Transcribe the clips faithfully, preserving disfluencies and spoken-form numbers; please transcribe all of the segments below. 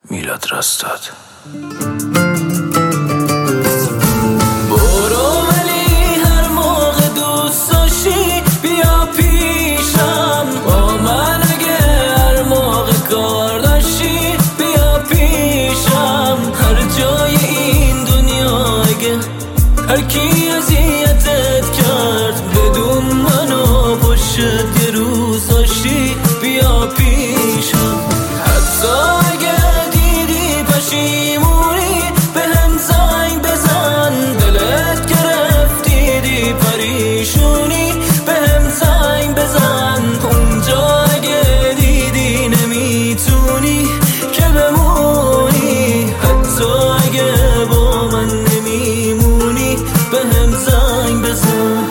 میلاد رستاد. برو ولی هر موقع دوست داشتی بیا پیشم، با من اگه هر موقع کار داشتی بیا پیشم. هر جای این دنیا اگه هر کی اذیتت کرد بدون منو پشت یه روز داشتی بیا پیشم. حتی اگه دیدی پشیمونی به هم زنگ بزن، دلت گرفت دیدی پریشونی به هم زنگ بزن. اونجا اگه دیدی نمیتونی که بمونی، حتی اگه با من نمیمونی به هم زنگ بزن.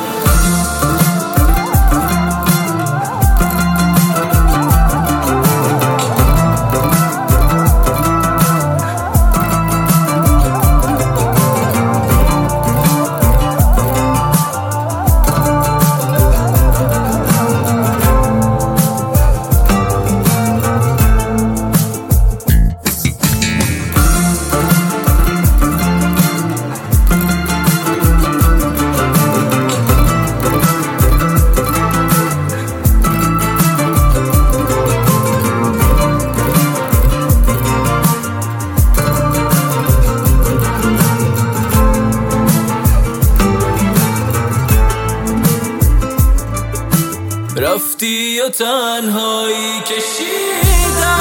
رفتی و تنهایی کشیدم،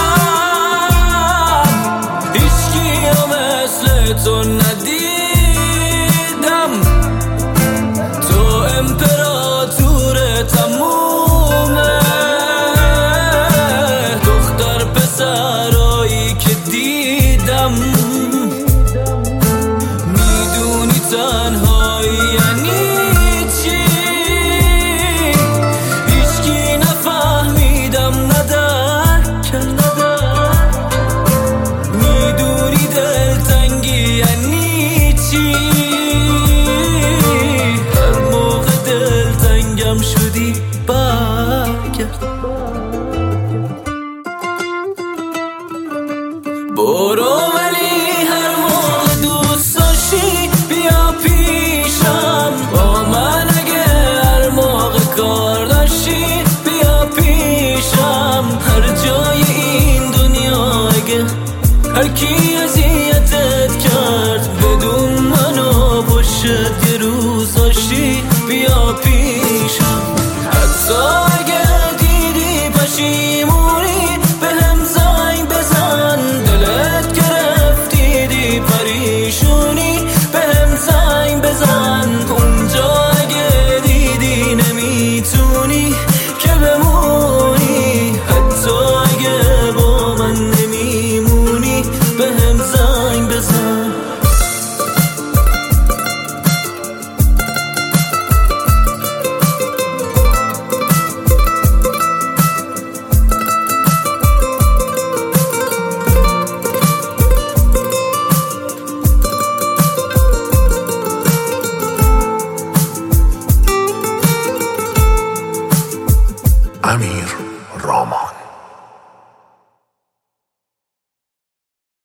هیچکی ها مثل تو ندیدم. تو امپراتور تمومه، دختر پسرایی که دیدم. میدونی تنهایی یعنی شدی برگرد. برو ولی هر موقع دوست داشتی بیا پیشم، با من اگه هر موقع کار داشتی بیا پیشم. هر جای این دنیا اگه هر کی اذیتت کرد بدون منو پشت یه روز داشتی بیا پیشم.